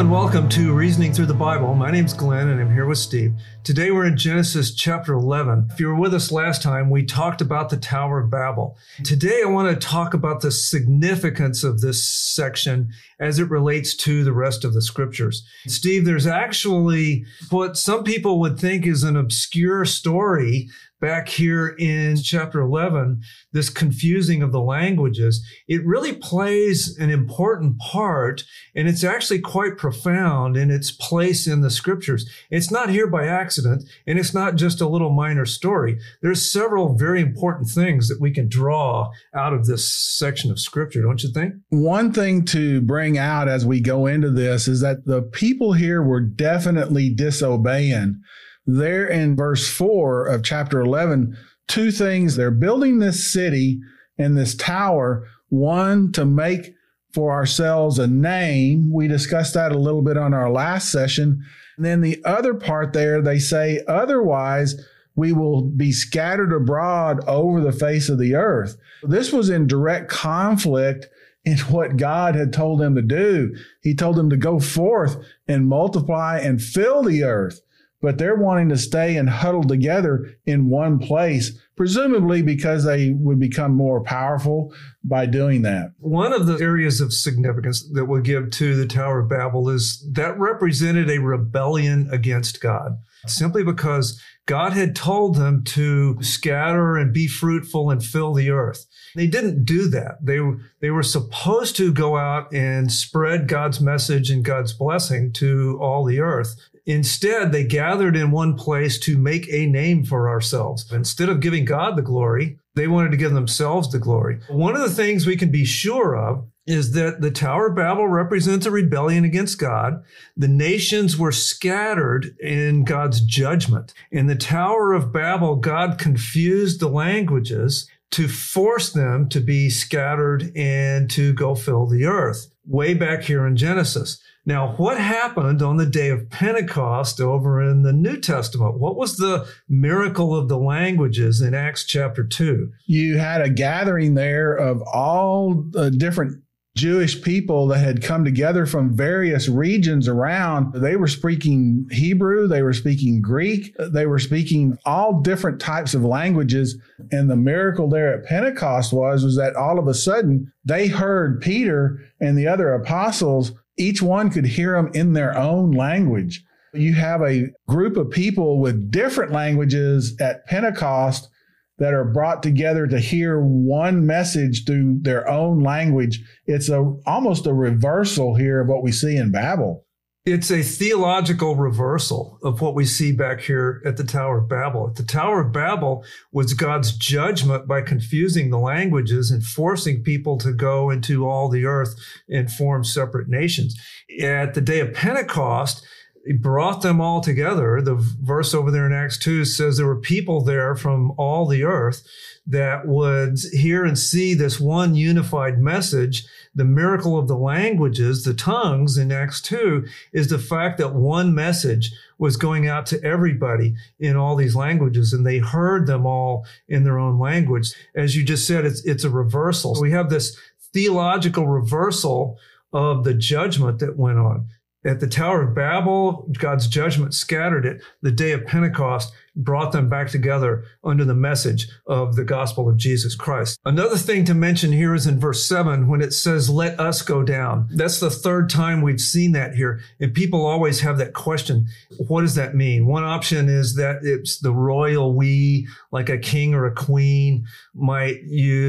and welcome to Reasoning Through the Bible. My name's Glenn and I'm here with Steve. Today we're in Genesis chapter 11. If you were with us last time, we talked about the Tower of Babel. Today I want to talk about the significance of this section as it relates to the rest of the scriptures. Steve, there's actually what some people would think is an obscure story back here in chapter 11, this confusing of the languages. It really plays an important part, and it's actually quite profound in its place in the scriptures. It's not here by accident, and it's not just a little minor story. There's several very important things that we can draw out of this section of scripture, don't you think? One thing to bring out as we go into this is that the people here were definitely disobeying. There in verse 4 of chapter 11, two things. They're building this city and this tower, one to make for ourselves a name. We discussed that a little bit on our last session. And then the other part there, they say, otherwise we will be scattered abroad over the face of the earth. This was in direct conflict in what God had told them to do. He told them to go forth and multiply and fill the earth. But they're wanting to stay and huddle together in one place, presumably because they would become more powerful by doing that. One of the areas of significance that we'll give to the Tower of Babel is that represented a rebellion against God, simply because God had told them to scatter and be fruitful and fill the earth. They didn't do that. They were supposed to go out and spread God's message and God's blessing to all the earth. Instead, they gathered in one place to make a name for ourselves. Instead of giving God the glory, they wanted to give themselves the glory. One of the things we can be sure of is that the Tower of Babel represents a rebellion against God. The nations were scattered in God's judgment. In the Tower of Babel, God confused the languages to force them to be scattered and to go fill the earth, way back here in Genesis. Now, what happened on the day of Pentecost over in the New Testament? What was the miracle of the languages in Acts chapter 2? You had a gathering there of all the different Jewish people that had come together from various regions around. They were speaking Hebrew, they were speaking Greek, they were speaking all different types of languages. And the miracle there at Pentecost was that all of a sudden they heard Peter and the other apostles. Each one could hear them in their own language. You have a group of people with different languages at Pentecost that are brought together to hear one message through their own language. It's almost a reversal here of what we see in Babel. It's a theological reversal of what we see back here at the Tower of Babel. The Tower of Babel was God's judgment by confusing the languages and forcing people to go into all the earth and form separate nations. At the day of Pentecost, He brought them all together. The verse over there in Acts 2 says there were people there from all the earth that would hear and see this one unified message. The miracle of the languages, the tongues in Acts 2, is the fact that one message was going out to everybody in all these languages, and they heard them all in their own language. As you just said, it's a reversal. So we have this theological reversal of the judgment that went on. At the Tower of Babel, God's judgment scattered it. The day of Pentecost brought them back together under the message of the gospel of Jesus Christ. Another thing to mention here is in verse 7 when it says, let us go down. That's the third time we've seen that here. And people always have that question, what does that mean? One option is that it's the royal we, like a king or a queen might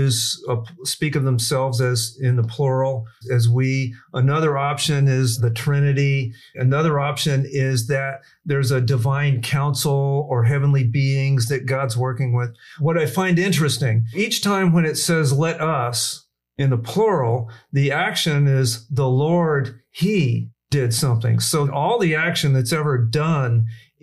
speak of themselves as in the plural, as we. Another option is the Trinity. Another option is that there's a divine council or heavenly beings that God's working with. What I find interesting, each time when it says let us in the plural, the action is the Lord, He did something. So all the action that's ever done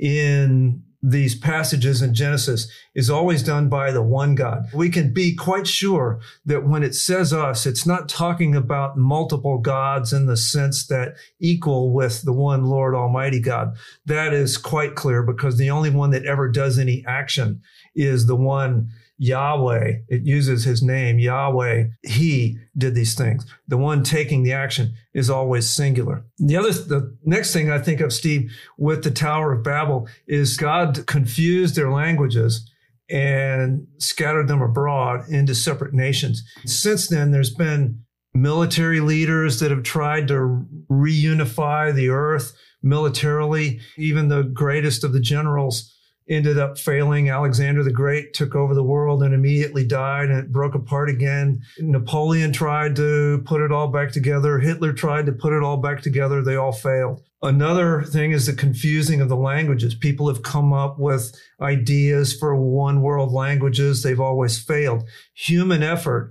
in these passages in Genesis is always done by the one God. We can be quite sure that when it says us, it's not talking about multiple gods in the sense that equal with the one Lord Almighty God. That is quite clear because the only one that ever does any action is the one Yahweh. It uses his name, Yahweh. He did these things. The one taking the action is always singular. The next thing I think of, Steve, with the Tower of Babel is God confused their languages and scattered them abroad into separate nations. Since then, there's been military leaders that have tried to reunify the earth militarily. Even the greatest of the generals ended up failing. Alexander the Great took over the world and immediately died, and it broke apart again. Napoleon tried to put it all back together. Hitler tried to put it all back together. They all failed. Another thing is the confusing of the languages. People have come up with ideas for one world languages. They've always failed. Human effort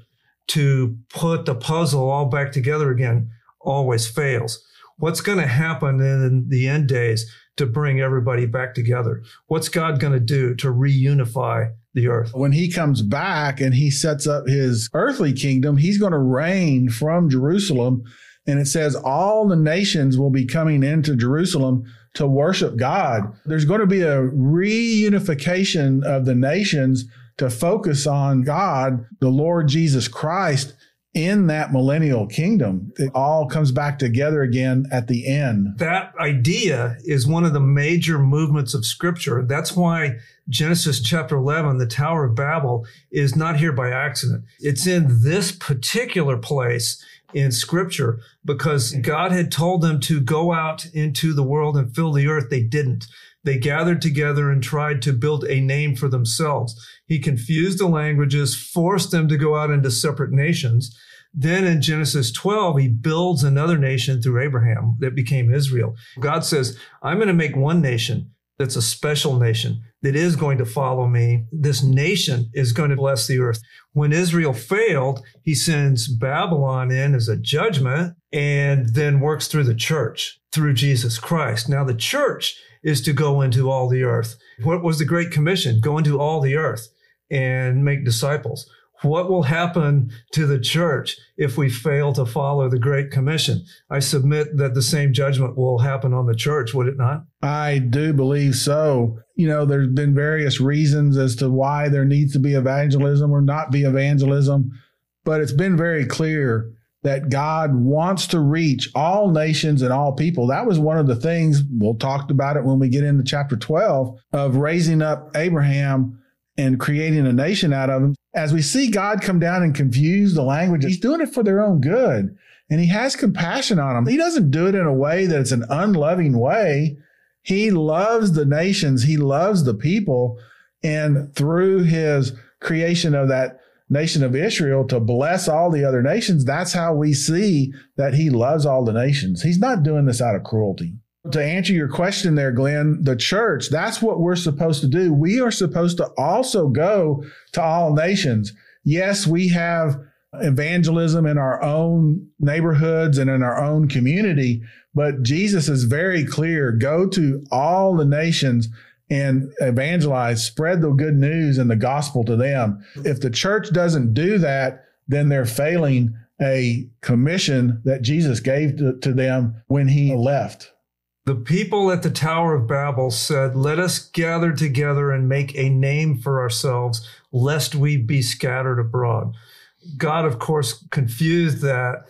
to put the puzzle all back together again always fails. What's going to happen in the end days to bring everybody back together? What's God going to do to reunify the earth? When he comes back and he sets up his earthly kingdom, he's going to reign from Jerusalem. And it says all the nations will be coming into Jerusalem to worship God. There's going to be a reunification of the nations to focus on God, the Lord Jesus Christ, in that millennial kingdom. It all comes back together again at the end. That idea is one of the major movements of Scripture. That's why Genesis chapter 11, the Tower of Babel, is not here by accident. It's in this particular place in Scripture because God had told them to go out into the world and fill the earth. They didn't. They gathered together and tried to build a name for themselves. He confused the languages, forced them to go out into separate nations. Then in Genesis 12, he builds another nation through Abraham that became Israel. God says, I'm going to make one nation that's a special nation that is going to follow me. This nation is going to bless the earth. When Israel failed, he sends Babylon in as a judgment and then works through the church, through Jesus Christ. Now the church is to go into all the earth. What was the Great Commission? Go into all the earth and make disciples. What will happen to the church if we fail to follow the Great Commission? I submit that the same judgment will happen on the church, would it not? I do believe so. You know, there's been various reasons as to why there needs to be evangelism or not be evangelism, but it's been very clear that God wants to reach all nations and all people. That was one of the things, we'll talk about it when we get into chapter 12, of raising up Abraham and creating a nation out of him. As we see God come down and confuse the language, he's doing it for their own good. And he has compassion on them. He doesn't do it in a way that it's an unloving way. He loves the nations. He loves the people. And through his creation of that nation of Israel to bless all the other nations, that's how we see that he loves all the nations. He's not doing this out of cruelty. To answer your question there, Glenn, the church, that's what we're supposed to do. We are supposed to also go to all nations. Yes, we have evangelism in our own neighborhoods and in our own community, but Jesus is very clear. Go to all the nations and evangelize, spread the good news and the gospel to them. If the church doesn't do that, then they're failing a commission that Jesus gave to them when he left. The people at the Tower of Babel said, let us gather together and make a name for ourselves, lest we be scattered abroad. God, of course, confused that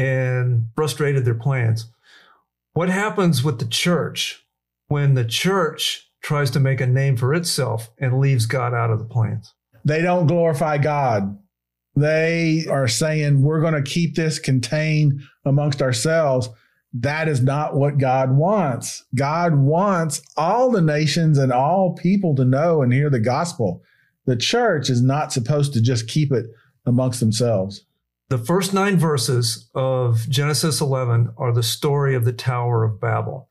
and frustrated their plans. What happens with the church when the church tries to make a name for itself and leaves God out of the plans? They don't glorify God. They are saying, we're going to keep this contained amongst ourselves. That is not what God wants. God wants all the nations and all people to know and hear the gospel. The church is not supposed to just keep it amongst themselves. The first 9 verses of Genesis 11 are the story of the Tower of Babel.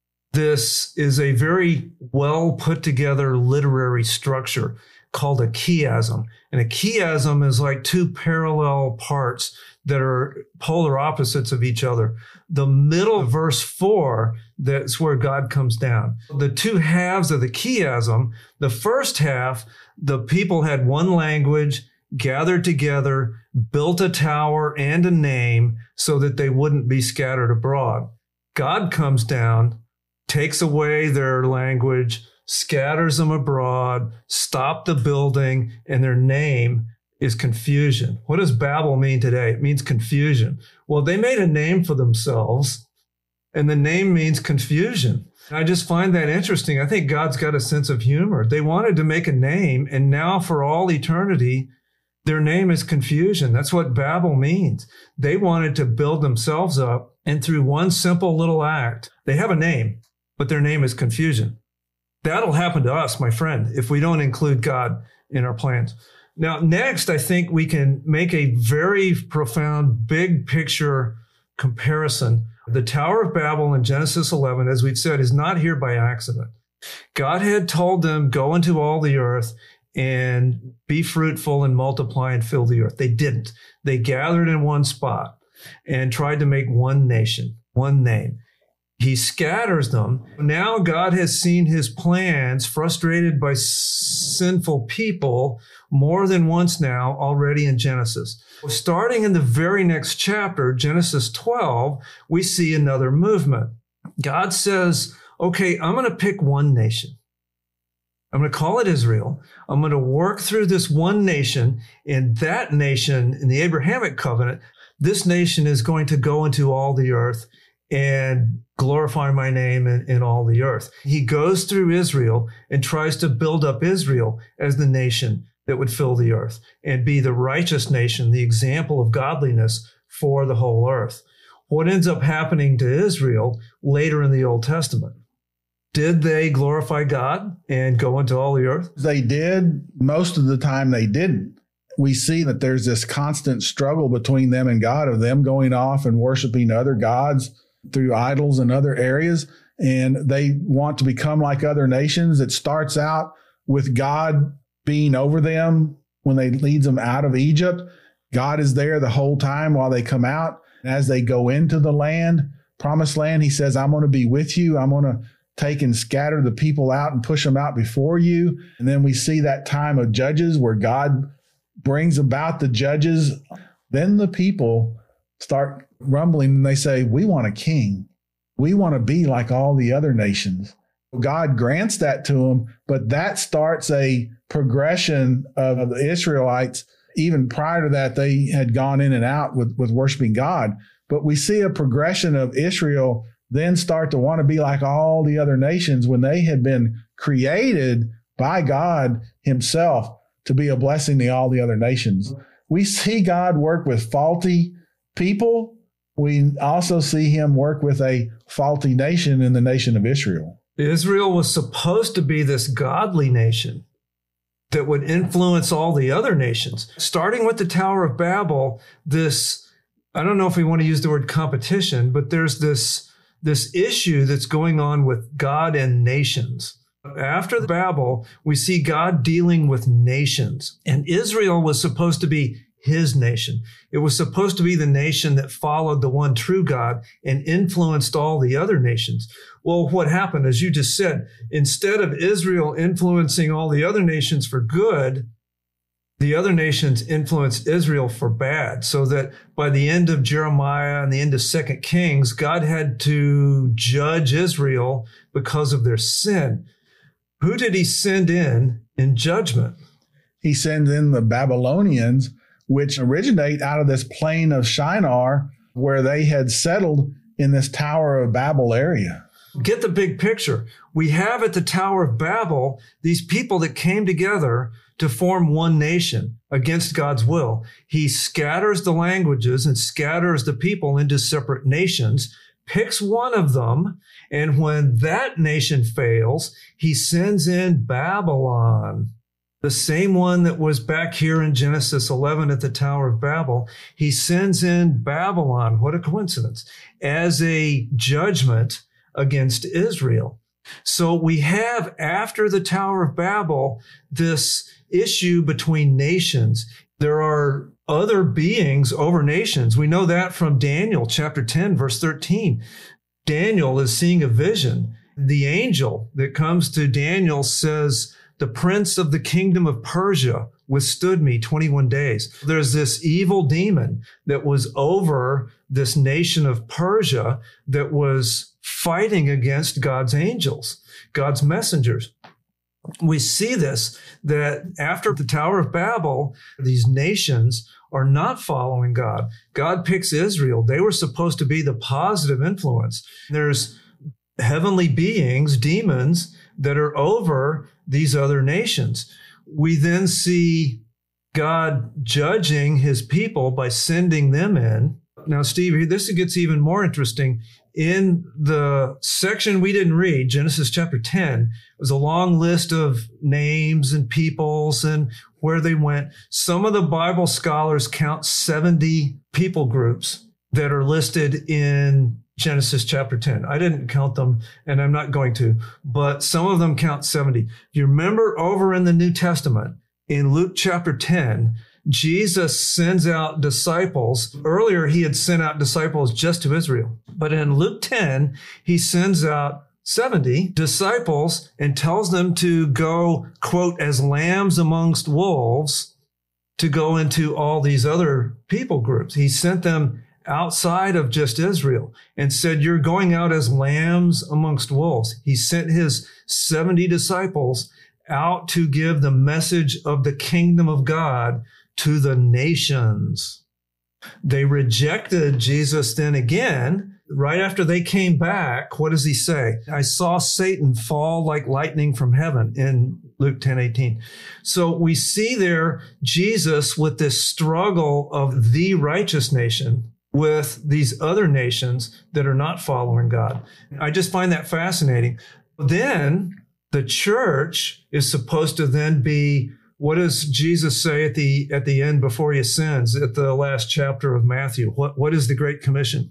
This is a very well put together literary structure called a chiasm. And a chiasm is like 2 parallel parts that are polar opposites of each other. The middle of verse 4, that's where God comes down. The 2 halves of the chiasm, the first half, the people had one language, gathered together, built a tower and a name so that they wouldn't be scattered abroad. God comes down, takes away their language, scatters them abroad, stop the building, and their name is confusion. What does Babel mean today? It means confusion. Well, they made a name for themselves, and the name means confusion. I just find that interesting. I think God's got a sense of humor. They wanted to make a name, and now for all eternity, their name is confusion. That's what Babel means. They wanted to build themselves up, and through one simple little act, they have a name, but their name is confusion. That'll happen to us, my friend, if we don't include God in our plans. Now, next, I think we can make a very profound, big picture comparison. The Tower of Babel in Genesis 11, as we've said, is not here by accident. God had told them, go into all the earth and be fruitful and multiply and fill the earth. They didn't. They gathered in one spot and tried to make one nation, one name. He scatters them. Now God has seen his plans frustrated by sinful people more than once now already in Genesis. Starting in the very next chapter, Genesis 12, we see another movement. God says, okay, I'm going to pick one nation. I'm going to call it Israel. I'm going to work through this one nation, and that nation in the Abrahamic covenant, this nation is going to go into all the earth and glorify my name in all the earth. He goes through Israel and tries to build up Israel as the nation that would fill the earth and be the righteous nation, the example of godliness for the whole earth. What ends up happening to Israel later in the Old Testament? Did they glorify God and go into all the earth? They did. Most of the time they didn't. We see that there's this constant struggle between them and God, of them going off and worshiping other gods through idols and other areas. And they want to become like other nations. It starts out with God being over them when they leads them out of Egypt. God is there the whole time while they come out. As they go into the land, promised land, he says, I'm going to be with you. I'm going to take and scatter the people out and push them out before you. And then we see that time of Judges where God brings about the judges. Then the people start rumbling and they say, we want a king. We want to be like all the other nations. God grants that to them, but that starts a progression of the Israelites. Even prior to that, they had gone in and out with worshiping God. But we see a progression of Israel then start to want to be like all the other nations when they had been created by God himself to be a blessing to all the other nations. We see God work with faulty people. We also see him work with a faulty nation in the nation of Israel. Israel was supposed to be this godly nation that would influence all the other nations. Starting with the Tower of Babel, this, I don't know if we want to use the word competition, but there's this issue that's going on with God and nations. After Babel, we see God dealing with nations, and Israel was supposed to be his nation. It was supposed to be the nation that followed the one true God and influenced all the other nations. Well, what happened, as you just said, instead of Israel influencing all the other nations for good, the other nations influenced Israel for bad, so that by the end of Jeremiah and the end of 2 Kings, God had to judge Israel because of their sin. Who did he send in judgment? He sends in the Babylonians, which originate out of this plain of Shinar, where they had settled in this Tower of Babel area. Get the big picture. We have at the Tower of Babel these people that came together to form one nation against God's will. He scatters the languages and scatters the people into separate nations, picks one of them, and when that nation fails, he sends in Babylon, the same one that was back here in Genesis 11 at the Tower of Babel. He sends in Babylon, what a coincidence, as a judgment against Israel. So we have, after the Tower of Babel, this issue between nations. There are other beings over nations. We know that from Daniel chapter 10, verse 13. Daniel is seeing a vision. The angel that comes to Daniel says, the prince of the kingdom of Persia withstood me 21 days. There's this evil demon that was over this nation of Persia that was fighting against God's angels, God's messengers. we see this, that after the Tower of Babel, these nations are not following God. God picks Israel. They were supposed to be the positive influence. There's heavenly beings, demons, that are over these other nations. We then see God judging his people by sending them in. Now, Steve, this gets even more interesting. In the section we didn't read, Genesis chapter 10, was a long list of names and peoples and where they went. Some of the Bible scholars count 70 people groups that are listed in Genesis chapter 10. I didn't count them, and I'm not going to, but some of them count 70. You remember over in the New Testament, in Luke chapter 10, Jesus sends out disciples. Earlier, he had sent out disciples just to Israel. But in Luke 10, he sends out 70 disciples and tells them to go, quote, as lambs amongst wolves, to go into all these other people groups. He sent them outside of just Israel and said, you're going out as lambs amongst wolves. He sent his 70 disciples out to give the message of the kingdom of God to the nations. They rejected Jesus then again. Right after they came back, what does he say? I saw Satan fall like lightning from heaven in Luke 10:18. So we see there Jesus with this struggle of the righteous nation with these other nations that are not following God. I just find that fascinating. Then the church is supposed to then be, what does Jesus say at the end before he ascends at the last chapter of Matthew? What is the Great Commission?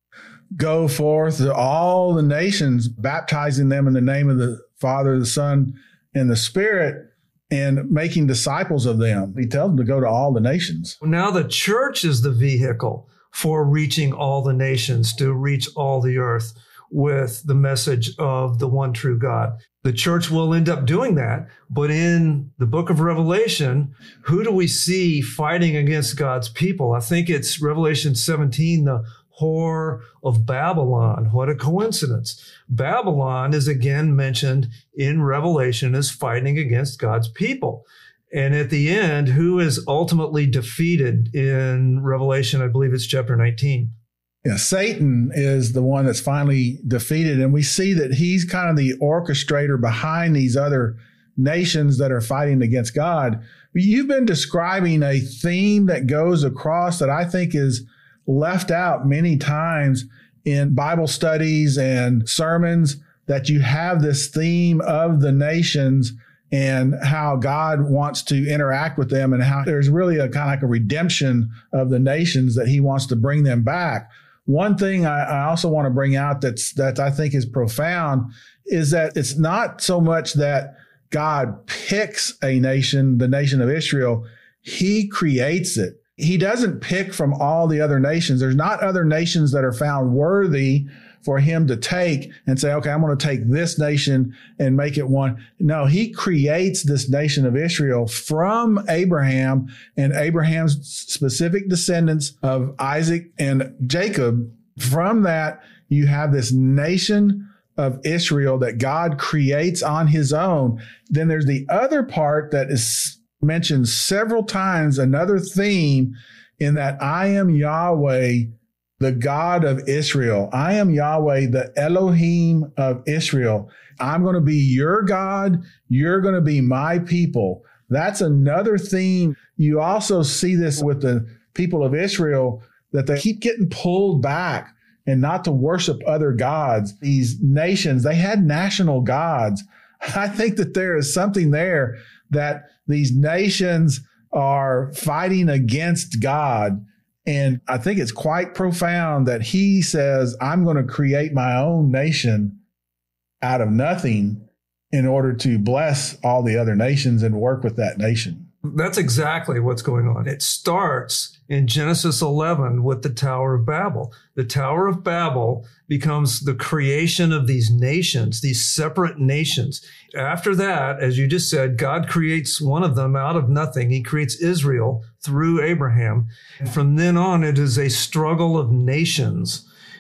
Go forth to all the nations, baptizing them in the name of the Father, the Son, and the Spirit, and making disciples of them. He tells them to go to all the nations. Now the church is the vehicle for reaching all the nations, to reach all the earth with the message of the one true God. The church will end up doing that, but in the book of Revelation, who do we see fighting against God's people? I think it's Revelation 17, the whore of Babylon. What a coincidence. Babylon is again mentioned in Revelation as fighting against God's people. And at the end, who is ultimately defeated in Revelation? I believe it's chapter 19. Yeah, Satan is the one that's finally defeated. And we see that he's kind of the orchestrator behind these other nations that are fighting against God. You've been describing a theme that goes across that I think is left out many times in Bible studies and sermons, that you have this theme of the nations and how God wants to interact with them, and how there's really a kind of like a redemption of the nations, that he wants to bring them back. One thing I also want to bring out that I think is profound is that it's not so much that God picks a nation, the nation of Israel. He creates it. He doesn't pick from all the other nations. There's not other nations that are found worthy for him to take and say, okay, I'm going to take this nation and make it one. No, he creates this nation of Israel from Abraham and Abraham's specific descendants of Isaac and Jacob. From that, you have this nation of Israel that God creates on his own. Then there's the other part that is mentioned several times, another theme in that I am Yahweh, the God of Israel. I am Yahweh, the Elohim of Israel. I'm going to be your God. You're going to be my people. That's another theme. You also see this with the people of Israel, that they keep getting pulled back and not to worship other gods. These nations, they had national gods. I think that there is something there that these nations are fighting against God. And I think it's quite profound that he says, I'm going to create my own nation out of nothing in order to bless all the other nations and work with that nation. That's exactly what's going on. It starts in Genesis 11 with the Tower of Babel. The Tower of Babel becomes the creation of these nations, these separate nations. After that, as you just said, God creates one of them out of nothing. He creates Israel through Abraham. And from then on, it is a struggle of nations.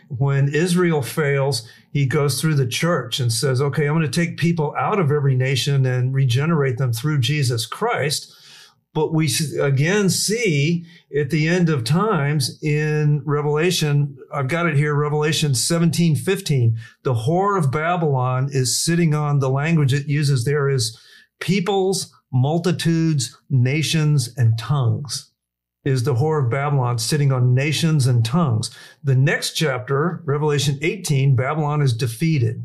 When Israel fails, he goes through the church and says, okay, I'm going to take people out of every nation and regenerate them through Jesus Christ. But we again see at the end of times in Revelation, I've got it here, Revelation 17:15, the whore of Babylon is sitting on, the language it uses there is peoples, multitudes, nations, and tongues. Is the whore of Babylon sitting on nations and tongues. The next chapter, Revelation 18, Babylon is defeated.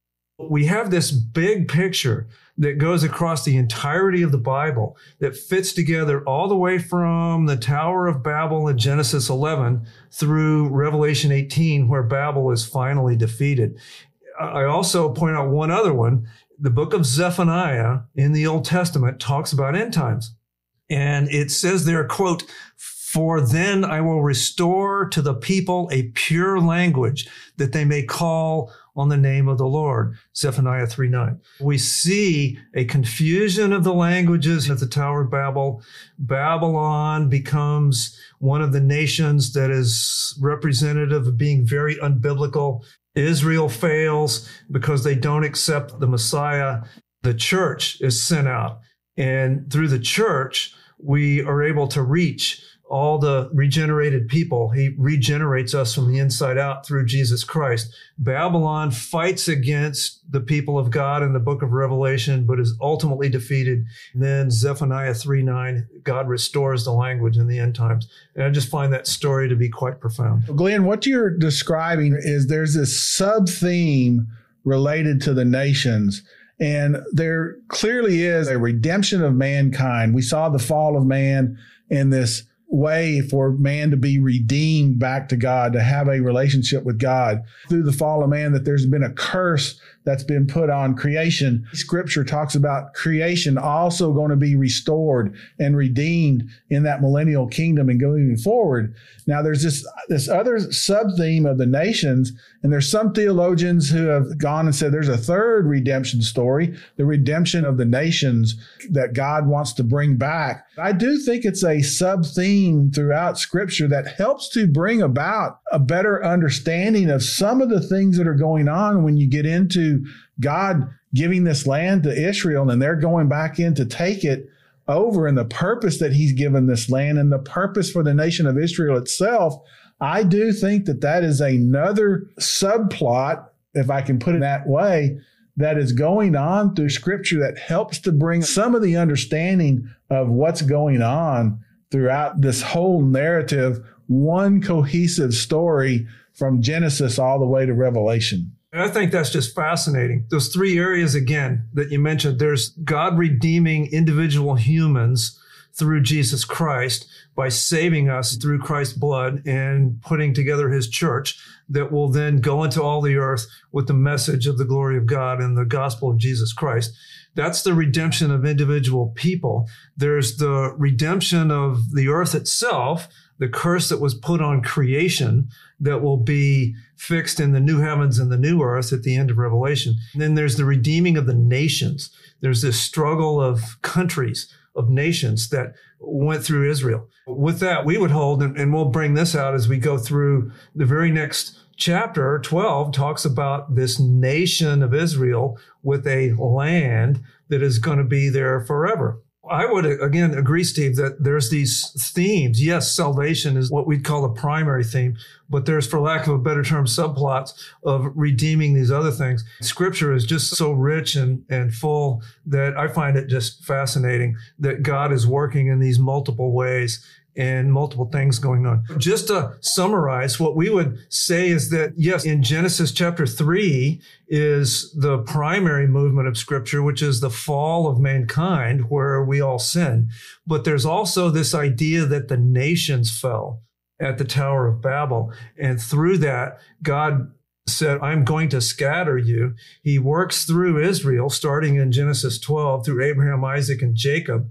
We have this big picture that goes across the entirety of the Bible that fits together all the way from the Tower of Babel in Genesis 11 through Revelation 18, where Babel is finally defeated. I also point out one other one. The book of Zephaniah in the Old Testament talks about end times. And it says there, quote, "For then I will restore to the people a pure language that they may call on the name of the Lord." Zephaniah 3:9. We see a confusion of the languages at the Tower of Babel. Babylon becomes one of the nations that is representative of being very unbiblical. Israel fails because they don't accept the Messiah. The church is sent out. And through the church, we are able to reach all the regenerated people. He regenerates us from the inside out through Jesus Christ. Babylon fights against the people of God in the book of Revelation, but is ultimately defeated. And then Zephaniah 3:9, God restores the language in the end times. And I just find that story to be quite profound. Glenn, what you're describing is there's this sub-theme related to the nations. And there clearly is a redemption of mankind. We saw the fall of man in this way for man to be redeemed back to God, to have a relationship with God. Through the fall of man, that there's been a curse that's been put on creation. Scripture talks about creation also going to be restored and redeemed in that millennial kingdom and going forward. Now, there's this other sub-theme of the nations, and there's some theologians who have gone and said there's a third redemption story, the redemption of the nations that God wants to bring back. I do think it's a sub-theme throughout Scripture that helps to bring about a better understanding of some of the things that are going on when you get into God giving this land to Israel and they're going back in to take it over, and the purpose that he's given this land and the purpose for the nation of Israel itself. I do think that that is another subplot, if I can put it that way, that is going on through Scripture that helps to bring some of the understanding of what's going on throughout this whole narrative, one cohesive story from Genesis all the way to Revelation. And I think that's just fascinating. Those three areas, again, that you mentioned, there's God redeeming individual humans through Jesus Christ by saving us through Christ's blood and putting together his church that will then go into all the earth with the message of the glory of God and the gospel of Jesus Christ. That's the redemption of individual people. There's the redemption of the earth itself, the curse that was put on creation that will be fixed in the new heavens and the new earth at the end of Revelation. And then there's the redeeming of the nations. There's this struggle of countries, of nations that went through Israel. With that, we would hold, and we'll bring this out as we go through the very next chapter, 12, talks about this nation of Israel with a land that is going to be there forever. I would, again, agree, Steve, that there's these themes. Yes, salvation is what we'd call the primary theme, but there's, for lack of a better term, subplots of redeeming these other things. Scripture is just so rich and full that I find it just fascinating that God is working in these multiple ways and multiple things going on. Just to summarize, what we would say is that, yes, in Genesis chapter 3 is the primary movement of Scripture, which is the fall of mankind, where we all sin. But there's also this idea that the nations fell at the Tower of Babel. And through that, God said, I'm going to scatter you. He works through Israel, starting in Genesis 12, through Abraham, Isaac, and Jacob,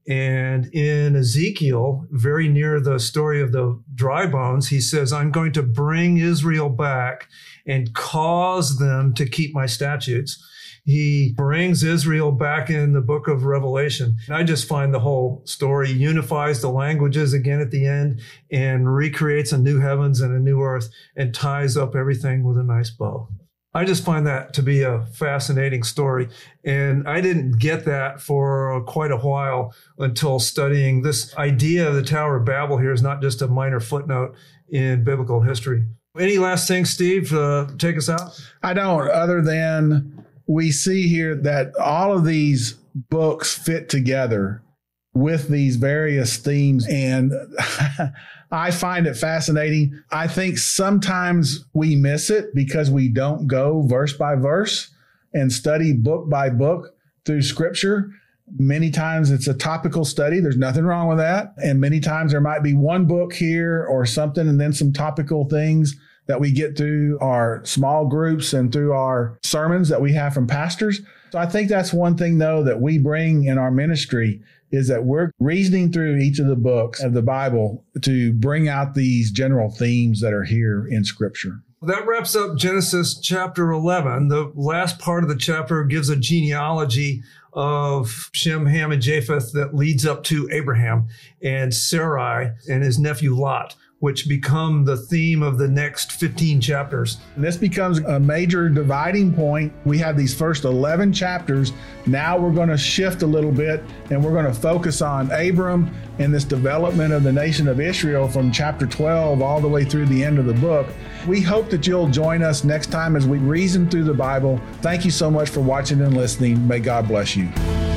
And in Ezekiel, very near the story of the dry bones, he says, I'm going to bring Israel back and cause them to keep my statutes. He brings Israel back in the book of Revelation. And I just find the whole story unifies the languages again at the end and recreates a new heavens and a new earth and ties up everything with a nice bow. I just find that to be a fascinating story. And I didn't get that for quite a while until studying this idea of the Tower of Babel here is not just a minor footnote in biblical history. Any last thing, Steve, take us out? I don't, other than we see here that all of these books fit together with these various themes. And I find it fascinating. I think sometimes we miss it because we don't go verse by verse and study book by book through Scripture. Many times it's a topical study. There's nothing wrong with that. And many times there might be one book here or something and then some topical things that we get through our small groups and through our sermons that we have from pastors. So I think that's one thing, though, that we bring in our ministry is that we're reasoning through each of the books of the Bible to bring out these general themes that are here in Scripture. That wraps up Genesis chapter 11. The last part of the chapter gives a genealogy of Shem, Ham, and Japheth that leads up to Abraham and Sarai and his nephew Lot, which become the theme of the next 15 chapters. And this becomes a major dividing point. We have these first 11 chapters. Now we're going to shift a little bit and we're going to focus on Abram and this development of the nation of Israel from chapter 12 all the way through the end of the book. We hope that you'll join us next time as we reason through the Bible. Thank you so much for watching and listening. May God bless you.